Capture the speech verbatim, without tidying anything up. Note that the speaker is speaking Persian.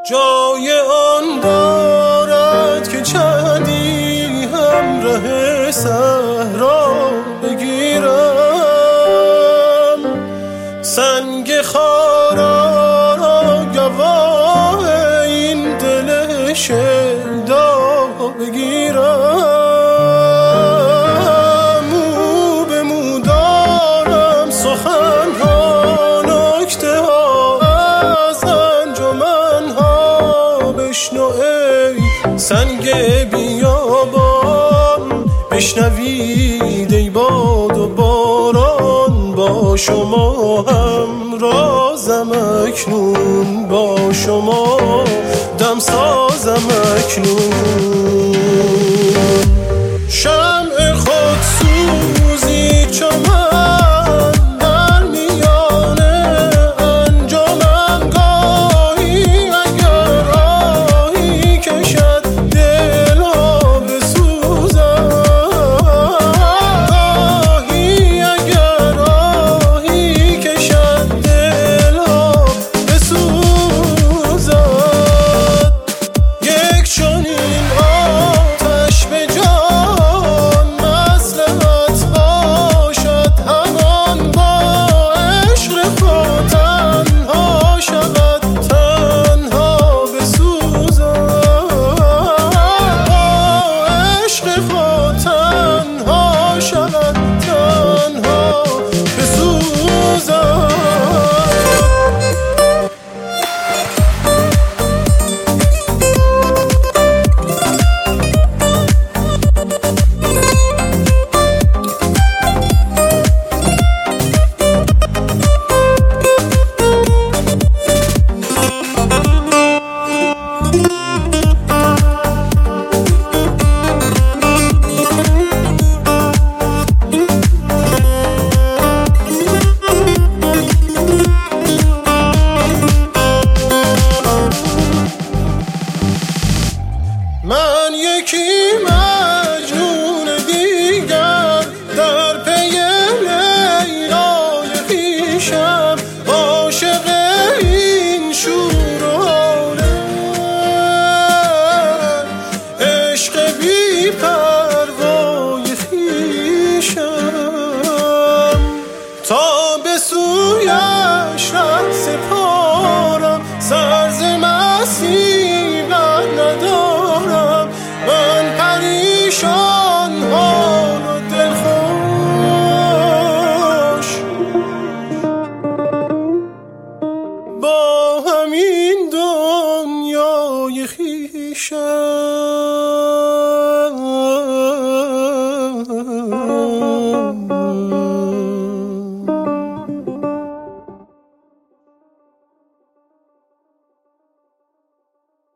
جای آن دارد که چندی همراه صحرا بگیرم، سنگ خارا را گواه این دل شیدا بگیرم. مو به مو دارم سخنها، نکته ها از انجمنها بشنو ای سنگ بیابان، بشنوید ای باد و باران، با شما هم رازم اکنون، با شما دم سازم اکنون. شمع خود سوزی چو من در میان انجمن، گاهی اگر آهی کشد دل ها بسوزد، گاهی اگر آهی کشد دل ها بسوزد. یک چنین آتش به جان مصلحت باشد، همان با عشق خود تنها شود، تنها بسوزد، با عشق خود تنها شود، تنها بسوزد. من یکی مجنون دیگر در پی لیلای خویشم، عاشق این شور و حاله، عشق بی پروای خویشم، تا به سویش ره سپارم، سر ز مصیبت ندارم، من پریشان حال و دلخوش، با همین دنیای خویشم.